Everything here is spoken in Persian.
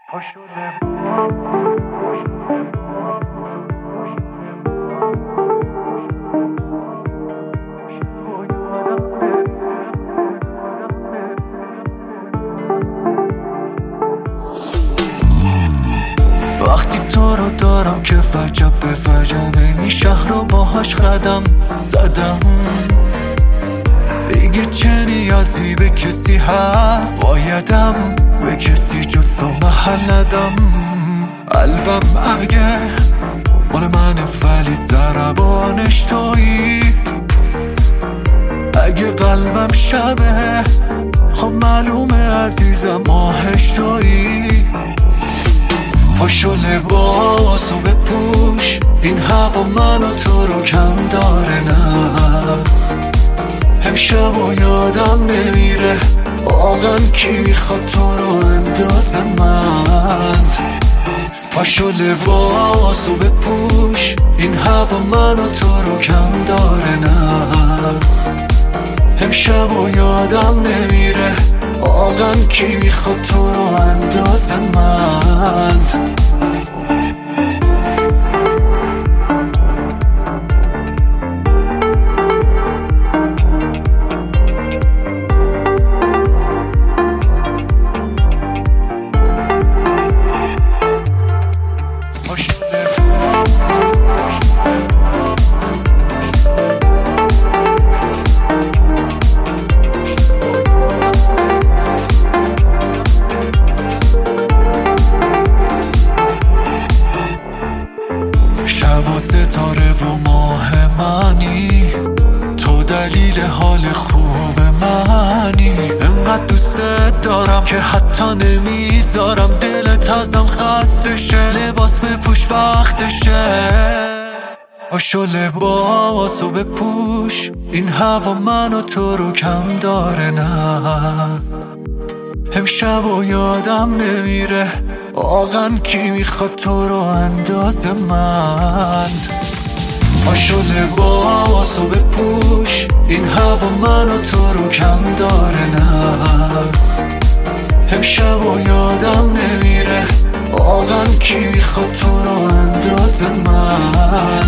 وقتی تو رو دارم که فجب به فجب این شهر رو باهاش قدم زدم، دیگه چه نیازی به کسی هست بایدم به کسی جز تو محل ندم. قلبم اگه مال منه ولی ضربانش تویی، اگه قلبم شبه خب معلومه عزیزم ماهش تویی. پاشو لباسو بپوش، این هوا من و تو رو کم داره، نه امشب و یادم نمیره واقعا کی میخواد تو رو انداز من. پاشو لباسو بپوش، این هوا من و تو رو کم داره، نه امشب و یادم نمیره واقعا کی میخواد تو رو انداز من. شب و ستاره و ماه منی، تو دلیل حال خوب منی، انقدر دوست دارم که حتی نمیذارم دلت ازم خسته شه. لباس بپوش وقتشه، پاشو لباسو بپوش، این هوا من و تو رو کم داره، نه امشب و یادم نمیره واقعا کی میخواد تو رو انداز من. پاشو لباسو بپوش، این هوا من و تو رو کم داره، نه امشب و یادم نمیره واقعا کی میخواد تو رو انداز من.